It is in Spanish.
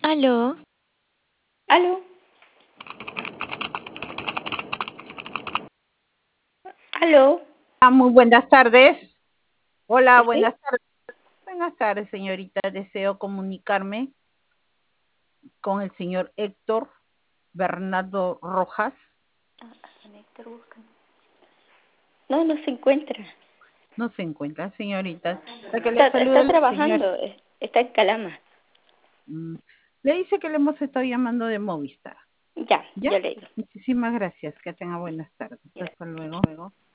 Aló, ¿Aló? ¿Aló? Muy buenas tardes. Hola, ¿Sí? buenas tardes. Buenas tardes, señorita. Deseo comunicarme con el señor Héctor Bernardo Rojas. Héctor busca. No, no se encuentra. No se encuentra, señorita. La que le Está saluda la señora. trabajando, está en Calama. mm, Le dice que le hemos estado llamando de Movistar. Ya, ¿Ya? yo le digo. Muchísimas gracias. Que tenga buenas tardes. Gracias. Hasta luego.